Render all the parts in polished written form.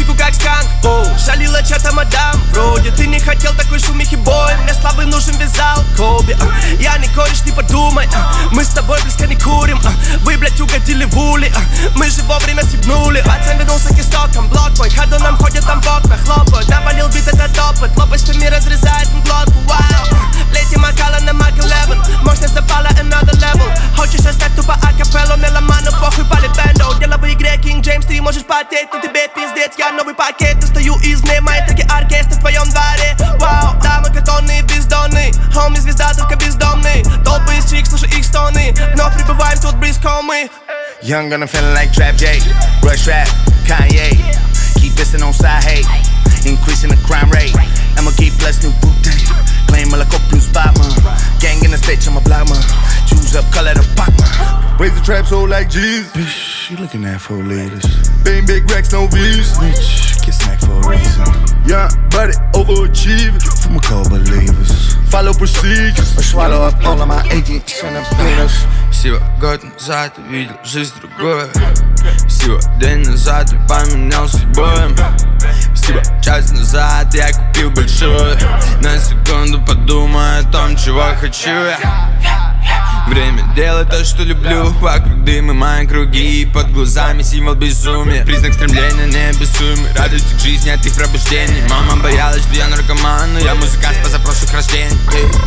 пику как сканк. Шалила чё-то мадам, вроде ты не хотел такой шумихи, бой. Мне славы нужен вязал Коби. Я не кореш, не подумай, мы с тобой близко не курим. Вы, блять, угодили в ули, мы же вовремя сибнули. Пацан вернулся к истокам, блокбой, ходуном ходят там в окна, хлопают. Навалил бит этот опыт, лопастями разрезает им глотку, вау. Лети Макала на Мак 11, мощность запала another level. Хочешь оставь тупо акапеллу, меломану похуй пали бендо. Дело в игре King James, ты можешь потеть, но тебе пиздец, я новый пакет. Достаю из мне мои треки оркестр в твоем дворе. Вау, дамы картонные, бездонные, хоми звезда только бездомный. Толпы из чик, слушай их стоны, вновь прибываем тут близко мы. Young gunna feeling like Trap J, Rush Rap, Kanye. Keep dissing on side hate, increasing the crime rate. I'ma keep blessed new boot day. Claim a like blue spot man. Gang in the bitch, I'm a block man. Choose up, color the pop man. Raise the trap so like Jesus. Bitch, you looking at 4 liters. Bang big racks, no views. Bitch, get snack for a reason. Yeah, buddy, overachieving. For my co-believers. Follow procedures. I swallow up all of my agents and the peanuts. Всего год назад я видел жизнь другую. Всего день назад я поменял судьбой. Всего час назад я купил большую. На секунду подумай о том, чего хочу я. Время делать то, что люблю. Вокруг дым и мои круги. Под глазами символ безумия. Признак стремления неописуемый. Радости к жизни от их пробуждений. Мама боялась, что я наркоман, но я музыкант с позапрошлых рождений.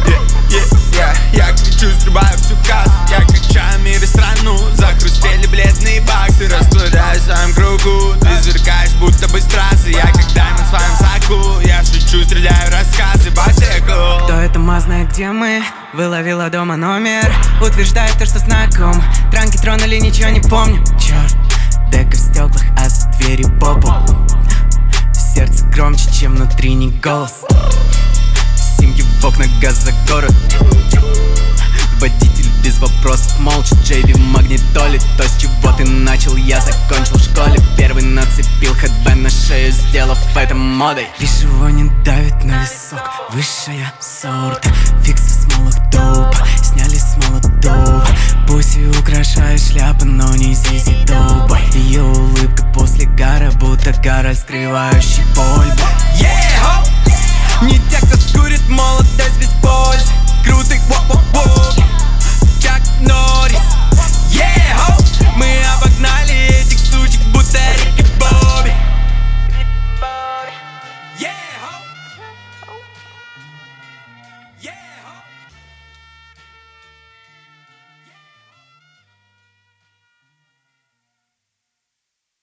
Я кричу, срубаю всю кассу. Я качаю мир и страну. Захрустели бледные баксы. Растворяюсь в своем кругу. Ты сверкаешь, будто бы страсы. Я как даймонд в своем соку. Я шучу, стреляю рассказы по секу. Кто это знает, где мы? Выловила дома номер. Утверждает то, что знаком. Транки тронули, ничего не помню. Черт, дека в стеклах, а за дверью попу. Сердце громче, чем внутри не голос. Симки в окна, газ за город. Водитель без вопросов, молча. Джейби в магнитоле. То, с чего ты начал, я закончил в школе. Первый нацепил хэдбэнд на шею, сделав это модой. Ничего не давит на висок. Высшая сорт. Фиксы в смолах доп. Сняли с молотов. Пусть и украшает шляпа, но не Зизи Топ. Ее улыбка после гара, будто Гарольд, скрывающий боль. Не те, кто скурит молодость без пользы. Крутый, воу-воу-воу.